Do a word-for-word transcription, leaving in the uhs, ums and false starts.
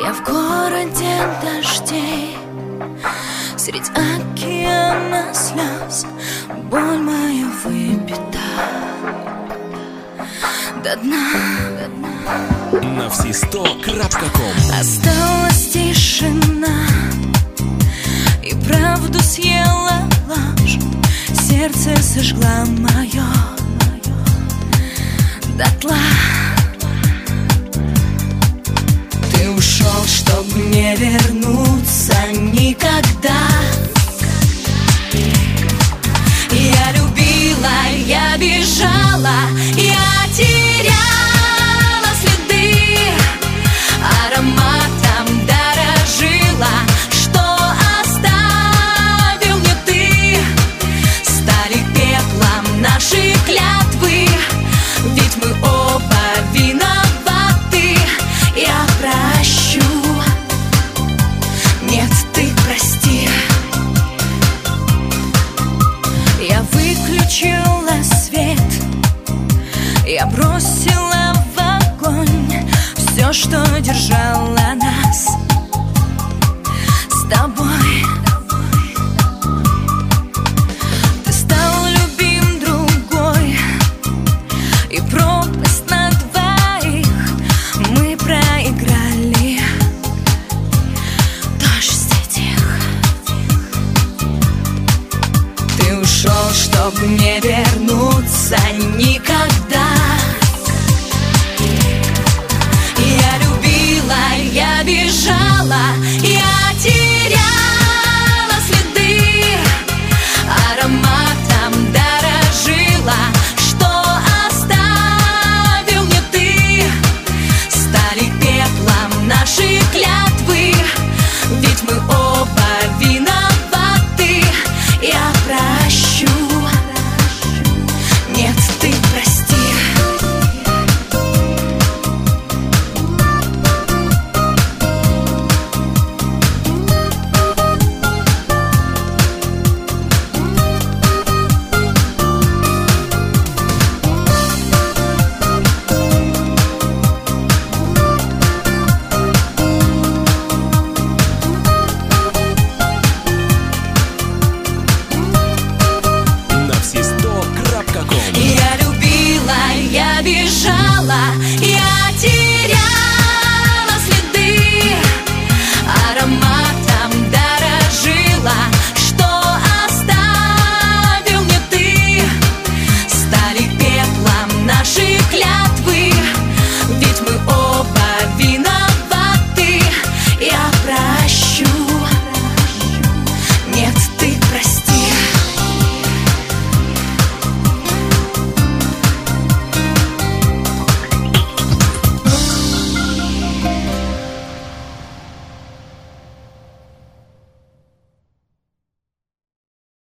Я в городе дождей, средь океана слез, боль моя выпита до дна. На все сто крапка ком. Осталась тишина, и правду съела ложь, сердце сожгла мое дотла. Ты ушел, чтоб не вернуться никогда. Я любила, я бежала, я теряла следы, ароматом дорожила, что оставил мне ты. Стали пеплом наши клятвы, ведь мы оба виноваты. Я прощу, нет, ты прости. Я выключила свет, я бросила в огонь все, что держало нас с тобой. Ты стал любим другой, и пропасть на двоих мы проиграли. Дождь стих. Ты ушел, чтоб не вернуться никогда.